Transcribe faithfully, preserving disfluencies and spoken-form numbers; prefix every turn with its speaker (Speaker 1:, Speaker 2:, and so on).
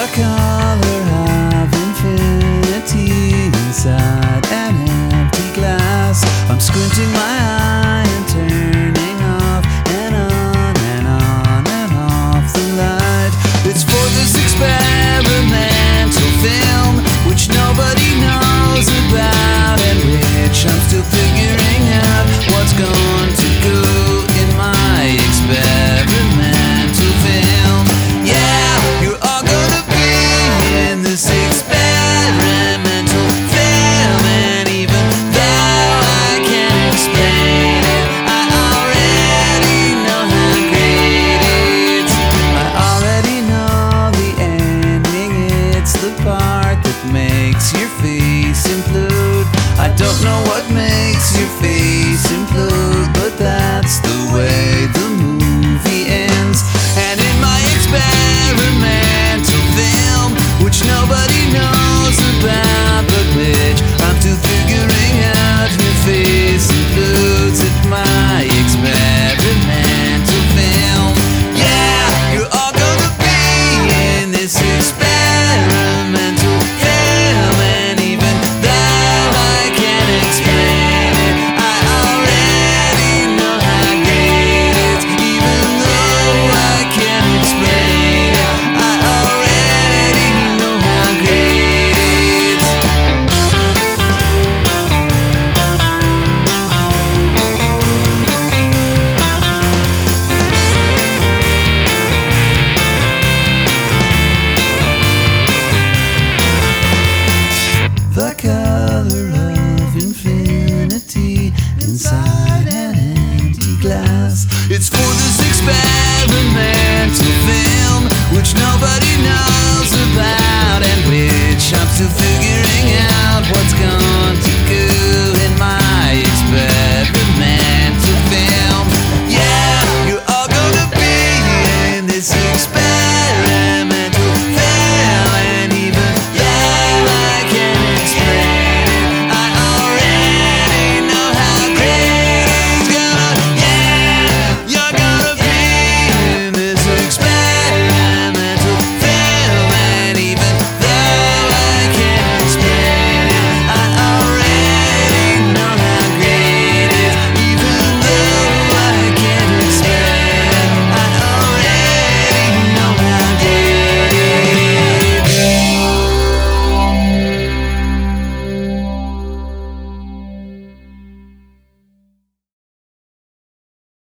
Speaker 1: color of infinity inside an empty glass. I'm squinting my eye and turning off and on and on and off the light. It's for this experimental film which nobody knows about and which I'm still figuring out what's going to go in my experimental film. Yeah, you're all gonna be in this experimental film, and even though I can't explain it, I already know how great it is. I already know the ending, it's the part that makes your face implode. I don't know what makes